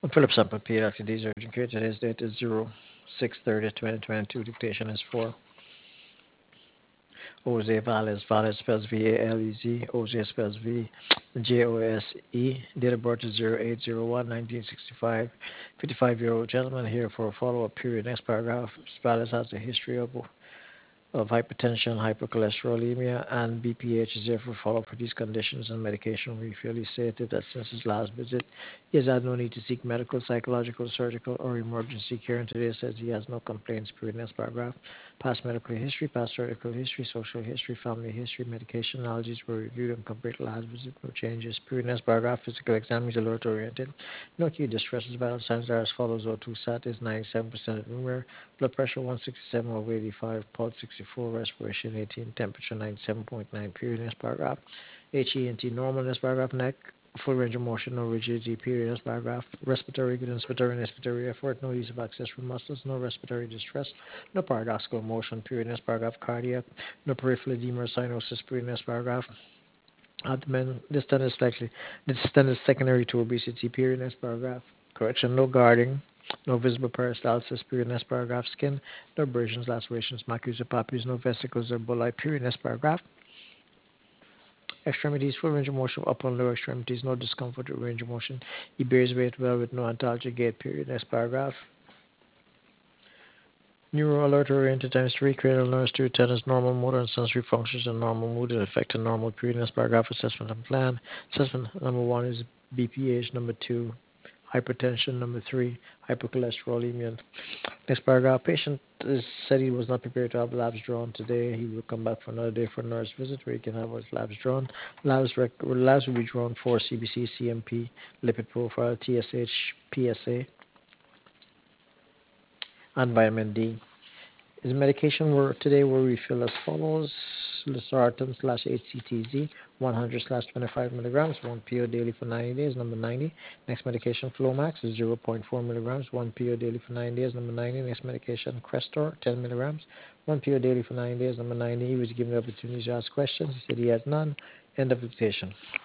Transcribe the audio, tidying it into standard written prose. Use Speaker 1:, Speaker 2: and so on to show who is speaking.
Speaker 1: Philip Sample P. Dr. D's urgent care. Today's date is 06/30/2022. Dictation is for Jose Valles. Valles spells Valez. Jose spells Jose. Date of birth is 08/01/1965. 55-year-old gentleman here for a follow-up period. Next paragraph. Valles has a history of hypertension, hypercholesterolemia, and BPH is therefore followed for these conditions and medication. We fairly stated that since his last visit, he has had no need to seek medical, psychological, surgical, or emergency care, and today says he has no complaints. Period. Next paragraph. Past medical history, past surgical history, social history, family history, medication allergies were reviewed and compared to last visit. No changes. Period. Next paragraph. Physical exam is alert oriented. No acute distresses. Vital signs are as follows. O2 sat is 97% of numerator. Blood pressure 167 over 85, pulse 64, respiration 18, temperature 97.9. Period. Next paragraph. HENT normal. Next paragraph. Neck full range of motion, no rigidity. Period. Next paragraph. Respiratory good, inspiratory and expiratory effort, no use of accessory muscles, no respiratory distress, no paradoxical motion. Period. Next paragraph. Cardiac, no peripheral edema or cyanosis. Period. Next paragraph. Abdomen, this is secondary to obesity. Period. Next paragraph. Correction, no guarding, no visible peristalsis. Period. Next paragraph. Skin, no abrasions, lacerations, macules or papules, no vesicles or bulli. Period. Next paragraph. Extremities, full range of motion of upper and lower extremities, no discomfort or range of motion. He bears weight well with no antalgia gait. Period. Next paragraph. Neuro alert oriented times 3, cranial nerves 2, tennis, normal motor and sensory functions and normal mood and effect and normal period. Next paragraph. Assessment and plan. Assessment number 1 is BPH, number 2 hypertension, number 3 hypercholesterolemia. Next paragraph. Patient is said he was not prepared to have labs drawn today. He will come back for another day for a nurse visit where he can have his labs drawn. Labs will be drawn for CBC, CMP, lipid profile, TSH, PSA, and vitamin D. His medication today were refilled as follows: losartan slash HCTZ 100 slash 25 milligrams, 1 PO daily for 90 days, number 90. Next medication Flomax is 0.4 milligrams, 1 PO daily for 90 days, number 90. Next medication Crestor 10 milligrams, 1 PO daily for 90 days, number 90. He was given the opportunity to ask questions. He said he has none. End of dictation.